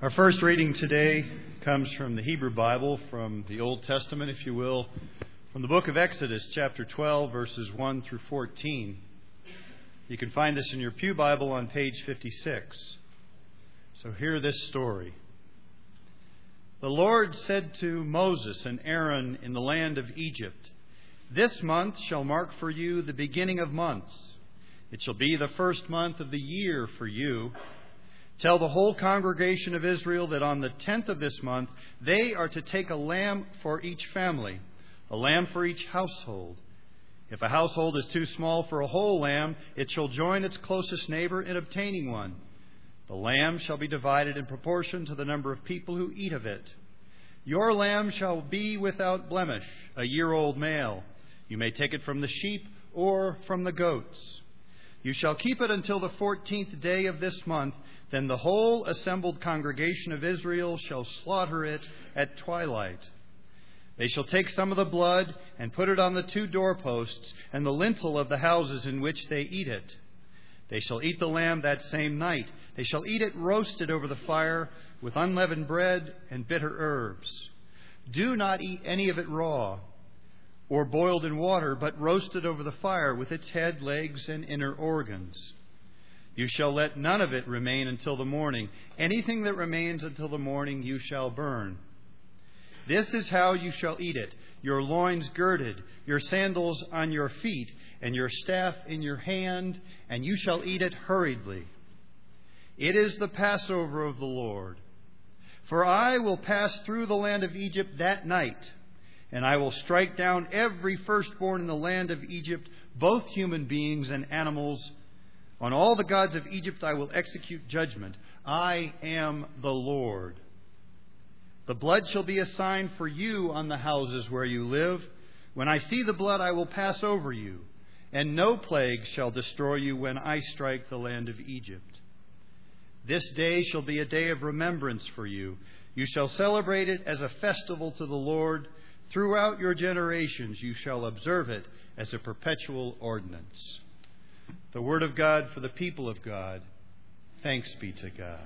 Our first reading today comes from the Hebrew Bible, from the Old Testament, if you will, from the book of Exodus, chapter 12, verses 1 through 14. You can find this in your Pew Bible on page 56. So hear this story. The Lord said to Moses and Aaron in the land of Egypt, "This month shall mark for you the beginning of months. It shall be the first month of the year for you. Tell the whole congregation of Israel that on the 10th of this month they are to take a lamb for each family, a lamb for each household. If a household is too small for a whole lamb, it shall join its closest neighbor in obtaining one. The lamb shall be divided in proportion to the number of people who eat of it. Your lamb shall be without blemish, a year-old male. You may take it from the sheep or from the goats. You shall keep it until the 14th day of this month. Then the whole assembled congregation of Israel shall slaughter it at twilight. They shall take some of the blood and put it on the 2 doorposts and the lintel of the houses in which they eat it. They shall eat the lamb that same night. They shall eat it roasted over the fire with unleavened bread and bitter herbs. Do not eat any of it raw or boiled in water, but roasted over the fire with its head, legs, and inner organs. You shall let none of it remain until the morning. Anything that remains until the morning you shall burn. This is how you shall eat it: your loins girded, your sandals on your feet, and your staff in your hand, and you shall eat it hurriedly. It is the Passover of the Lord. For I will pass through the land of Egypt that night, and I will strike down every firstborn in the land of Egypt, both human beings and animals. On all the gods of Egypt I will execute judgment. I am the Lord. The blood shall be a sign for you on the houses where you live. When I see the blood, I will pass over you, and no plague shall destroy you when I strike the land of Egypt. This day shall be a day of remembrance for you. You shall celebrate it as a festival to the Lord. Throughout your generations you shall observe it as a perpetual ordinance." The word of God for the people of God. Thanks be to God.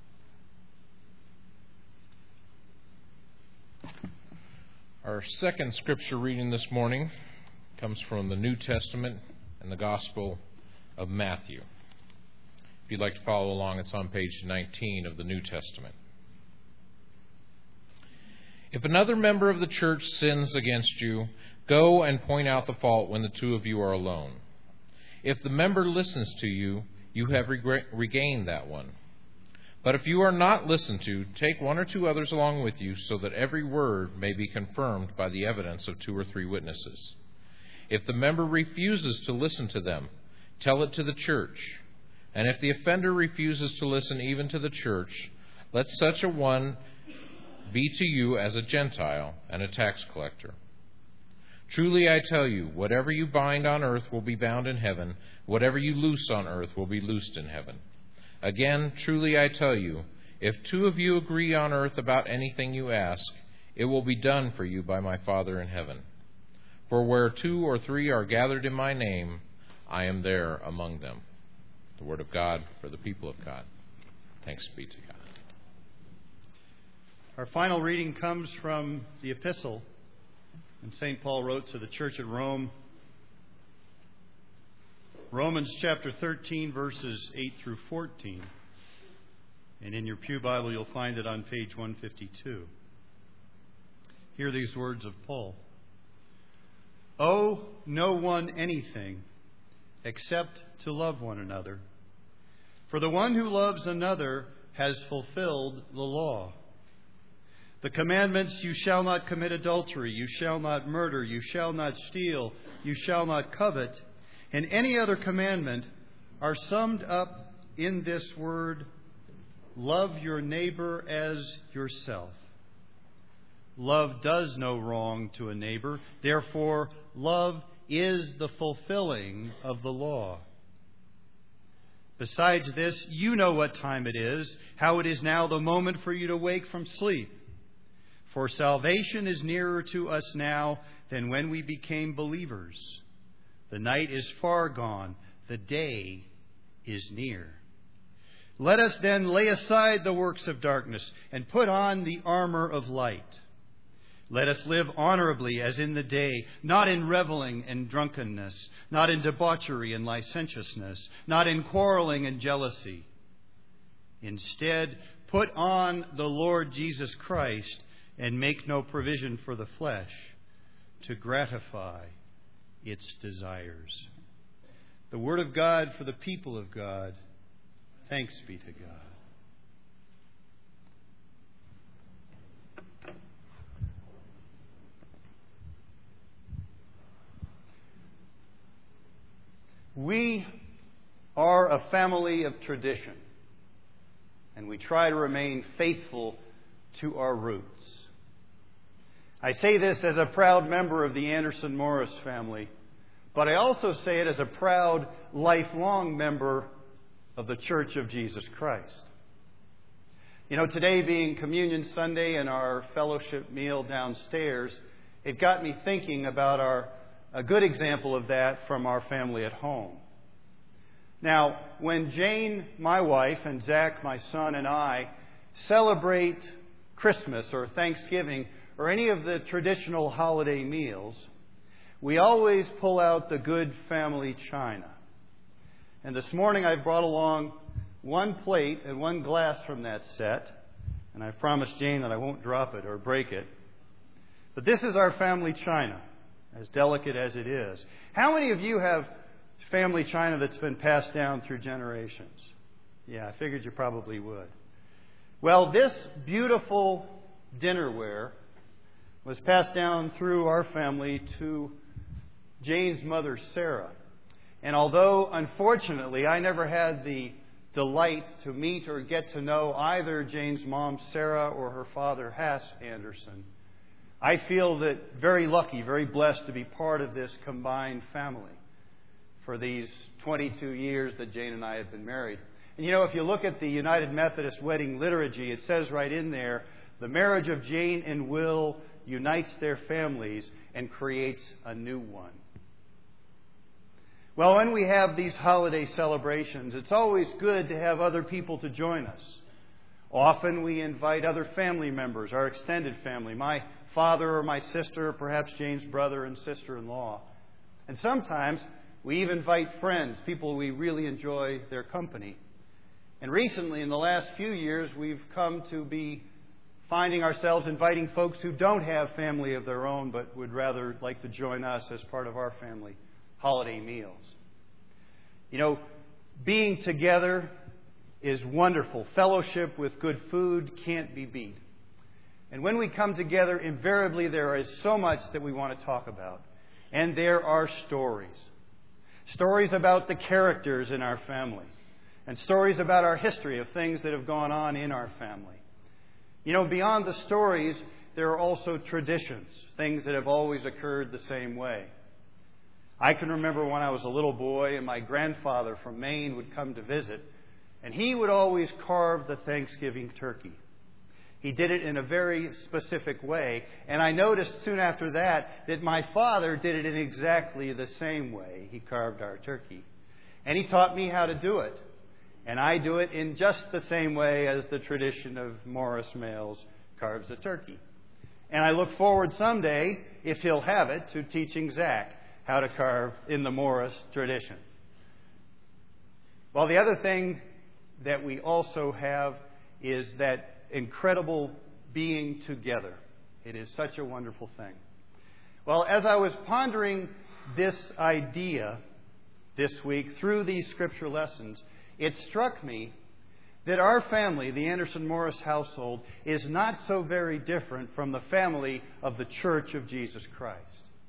Our second scripture reading this morning comes from the New Testament and the Gospel of Matthew. If you'd like to follow along, it's on page 19 of the New Testament. If another member of the church sins against you, go and point out the fault when the 2 of you are alone. If the member listens to you, you have regained that one. But if you are not listened to, take 1 or 2 others along with you, so that every word may be confirmed by the evidence of 2 or 3 witnesses. If the member refuses to listen to them, tell it to the church. And if the offender refuses to listen even to the church, let such a one be to you as a Gentile and a tax collector. Truly I tell you, whatever you bind on earth will be bound in heaven. Whatever you loose on earth will be loosed in heaven. Again, truly I tell you, if 2 of you agree on earth about anything you ask, it will be done for you by my Father in heaven. For where 2 or 3 are gathered in my name, I am there among them. The word of God for the people of God. Thanks be to God. Our final reading comes from the epistle, and St. Paul wrote to the church at Rome. Romans chapter 13, verses 8 through 14. And in your Pew Bible, you'll find it on page 152. Hear these words of Paul. "Owe no one anything except to love one another. For the one who loves another has fulfilled the law. The commandments, you shall not commit adultery, you shall not murder, you shall not steal, you shall not covet, and any other commandment are summed up in this word: love your neighbor as yourself. Love does no wrong to a neighbor. Therefore, love is the fulfilling of the law. Besides this, you know what time it is, how it is now the moment for you to wake from sleep. For salvation is nearer to us now than when we became believers. The night is far gone, the day is near. Let us then lay aside the works of darkness and put on the armor of light. Let us live honorably as in the day, not in reveling and drunkenness, not in debauchery and licentiousness, not in quarreling and jealousy. Instead, put on the Lord Jesus Christ and make no provision for the flesh to gratify its desires. The Word of God for the people of God. Thanks be to God. We are a family of tradition, and we try to remain faithful to our roots. I say this as a proud member of the Anderson Morris family, but I also say it as a proud, lifelong member of the Church of Jesus Christ. You know, today being Communion Sunday and our fellowship meal downstairs, it got me thinking about a good example of that from our family at home. Now, when Jane, my wife, and Zach, my son, and I celebrate Christmas or Thanksgiving or any of the traditional holiday meals, we always pull out the good family china. And this morning I brought along one plate and one glass from that set, and I promised Jane that I won't drop it or break it. But this is our family china, as delicate as it is. How many of you have family china that's been passed down through generations? Yeah, I figured you probably would. Well, this beautiful dinnerware was passed down through our family to Jane's mother, Sarah. And although, unfortunately, I never had the delight to meet or get to know either Jane's mom, Sarah, or her father, Hass Anderson, I feel that very lucky, very blessed to be part of this combined family for these 22 years that Jane and I have been married. And you know, if you look at the United Methodist wedding liturgy, it says right in there, the marriage of Jane and Will unites their families and creates a new one. Well, when we have these holiday celebrations, it's always good to have other people to join us. Often we invite other family members, our extended family, my father or my sister, or perhaps Jane's brother and sister-in-law. And sometimes we even invite friends, people we really enjoy their company. And recently, in the last few years, we've come to be finding ourselves inviting folks who don't have family of their own, but would rather like to join us as part of our family holiday meals. You know, being together is wonderful. Fellowship with good food can't be beat. And when we come together, invariably there is so much that we want to talk about. And there are stories. Stories about the characters in our family. And stories about our history of things that have gone on in our family. You know, beyond the stories, there are also traditions, things that have always occurred the same way. I can remember when I was a little boy and my grandfather from Maine would come to visit, and he would always carve the Thanksgiving turkey. He did it in a very specific way, and I noticed soon after that my father did it in exactly the same way. He carved our turkey. And he taught me how to do it. And I do it in just the same way as the tradition of Morris males carves a turkey. And I look forward someday, if he'll have it, to teaching Zach how to carve in the Morris tradition. Well, the other thing that we also have is that incredible being together. It is such a wonderful thing. Well, as I was pondering this idea this week through these scripture lessons, it struck me that our family, the Anderson Morris household, is not so very different from the family of the Church of Jesus Christ.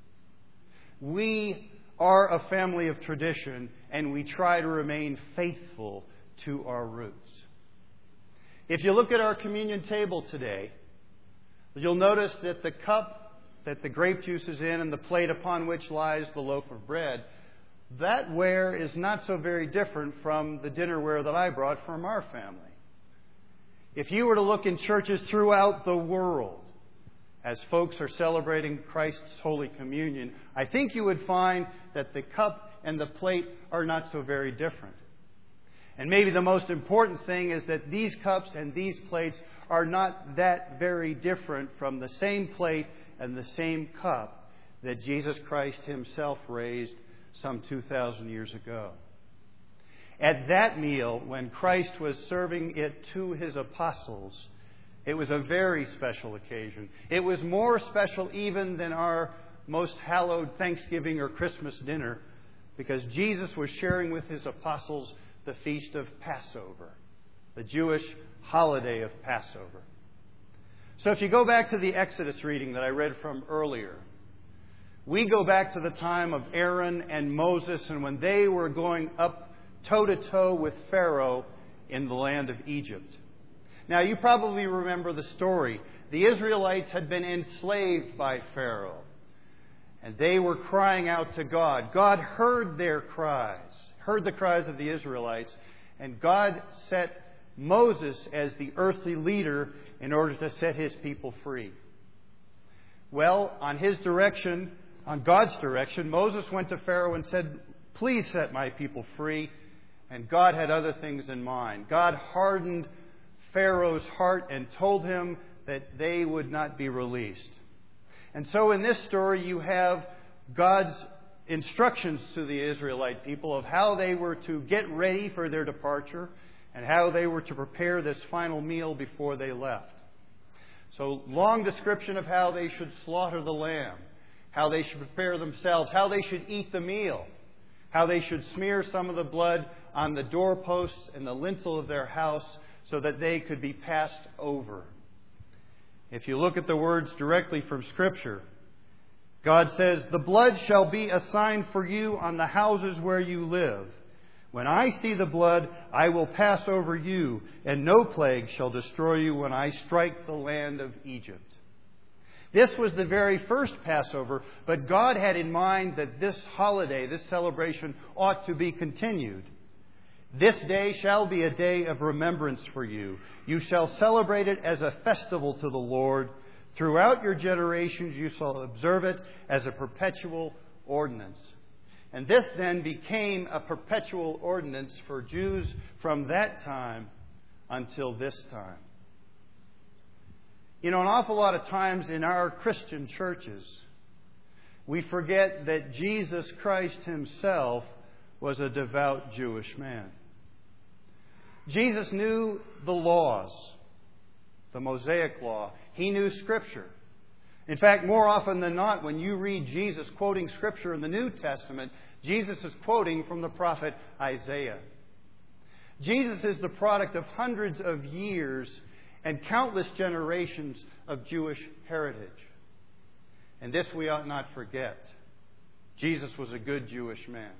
We are a family of tradition, and we try to remain faithful to our roots. If you look at our communion table today, you'll notice that the cup that the grape juice is in and the plate upon which lies the loaf of bread, that ware is not so very different from the dinnerware that I brought from our family. If you were to look in churches throughout the world, as folks are celebrating Christ's Holy Communion, I think you would find that the cup and the plate are not so very different. And maybe the most important thing is that these cups and these plates are not that very different from the same plate and the same cup that Jesus Christ Himself raised some 2,000 years ago. At that meal, when Christ was serving it to His apostles, it was a very special occasion. It was more special even than our most hallowed Thanksgiving or Christmas dinner, because Jesus was sharing with His apostles the feast of Passover, the Jewish holiday of Passover. So if you go back to the Exodus reading that I read from earlier, we go back to the time of Aaron and Moses, and when they were going up toe-to-toe with Pharaoh in the land of Egypt. Now, you probably remember the story. The Israelites had been enslaved by Pharaoh, and they were crying out to God. God heard their cries, heard the cries of the Israelites, and God set Moses as the earthly leader in order to set His people free. Well, on God's direction, Moses went to Pharaoh and said, "Please set my people free." And God had other things in mind. God hardened Pharaoh's heart and told him that they would not be released. And so in this story, you have God's instructions to the Israelite people of how they were to get ready for their departure and how they were to prepare this final meal before they left. So, long description of how they should slaughter the lamb, how they should prepare themselves, how they should eat the meal, how they should smear some of the blood on the doorposts and the lintel of their house so that they could be passed over. If you look at the words directly from Scripture, God says, "The blood shall be a sign for you on the houses where you live. When I see the blood, I will pass over you, and no plague shall destroy you when I strike the land of Egypt." This was the very first Passover, but God had in mind that this holiday, this celebration, ought to be continued. "This day shall be a day of remembrance for you. You shall celebrate it as a festival to the Lord. Throughout your generations you shall observe it as a perpetual ordinance." And this then became a perpetual ordinance for Jews from that time until this time. You know, an awful lot of times in our Christian churches, we forget that Jesus Christ Himself was a devout Jewish man. Jesus knew the laws, the Mosaic Law. He knew Scripture. In fact, more often than not, when you read Jesus quoting Scripture in the New Testament, Jesus is quoting from the prophet Isaiah. Jesus is the product of hundreds of years and countless generations of Jewish heritage. And this we ought not forget. Jesus was a good Jewish man.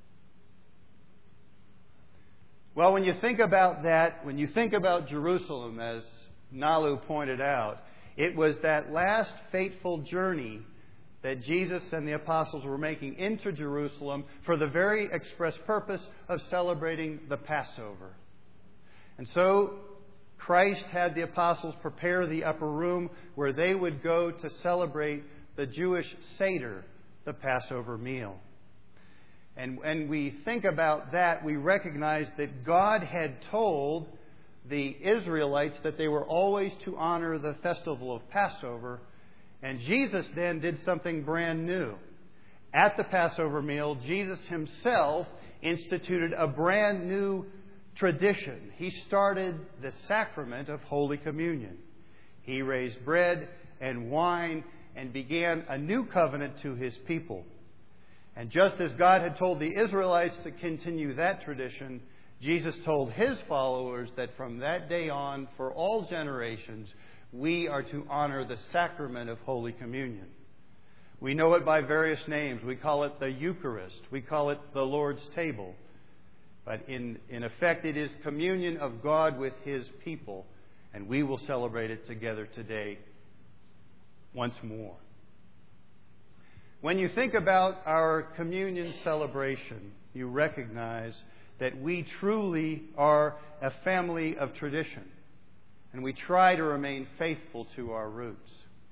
Well, when you think about that, when you think about Jerusalem, as Nalu pointed out, it was that last fateful journey that Jesus and the apostles were making into Jerusalem for the very express purpose of celebrating the Passover. And so Christ had the apostles prepare the upper room where they would go to celebrate the Jewish Seder, the Passover meal. And when we think about that, we recognize that God had told the Israelites that they were always to honor the festival of Passover. And Jesus then did something brand new. At the Passover meal, Jesus Himself instituted a brand new tradition. He started the sacrament of Holy Communion. He raised bread and wine and began a new covenant to His people. And just as God had told the Israelites to continue that tradition, Jesus told His followers that from that day on, for all generations, we are to honor the sacrament of Holy Communion. We know it by various names. We call it the Eucharist. We call it the Lord's table. But in effect, it is communion of God with His people. And we will celebrate it together today once more. When you think about our communion celebration, you recognize that we truly are a family of tradition. And we try to remain faithful to our roots.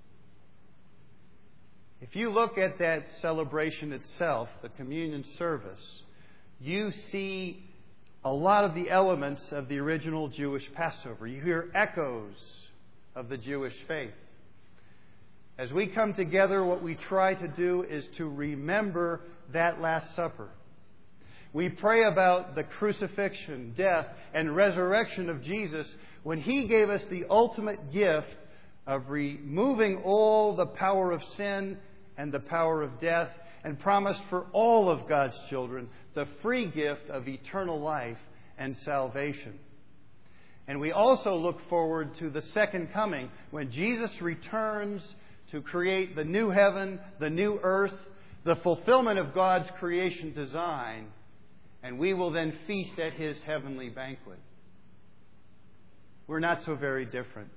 If you look at that celebration itself, the communion service, you see a lot of the elements of the original Jewish Passover. You hear echoes of the Jewish faith. As we come together, what we try to do is to remember that Last Supper. We pray about the crucifixion, death, and resurrection of Jesus when He gave us the ultimate gift of removing all the power of sin and the power of death, and promised for all of God's children the free gift of eternal life and salvation. And we also look forward to the second coming, when Jesus returns to create the new heaven, the new earth, the fulfillment of God's creation design, and we will then feast at His heavenly banquet. We're not so very different.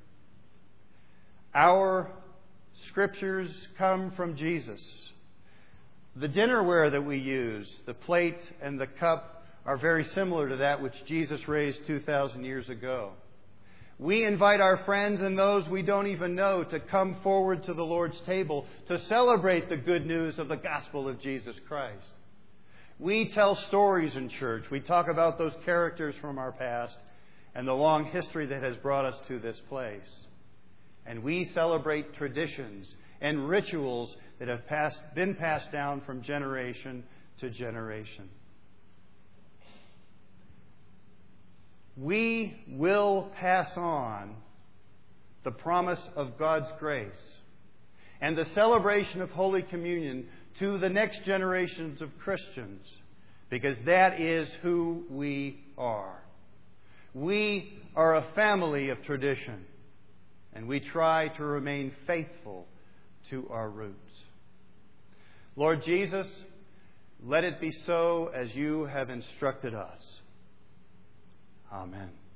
Our scriptures come from Jesus. The dinnerware that we use, the plate and the cup, are very similar to that which Jesus raised 2,000 years ago. We invite our friends and those we don't even know to come forward to the Lord's table to celebrate the good news of the gospel of Jesus Christ. We tell stories in church. We talk about those characters from our past and the long history that has brought us to this place. And we celebrate traditions and rituals that have been passed down from generation to generation. We will pass on the promise of God's grace and the celebration of Holy Communion to the next generations of Christians, because that is who we are. We are a family of tradition, and we try to remain faithful to our roots. Lord Jesus, let it be so as You have instructed us. Amen.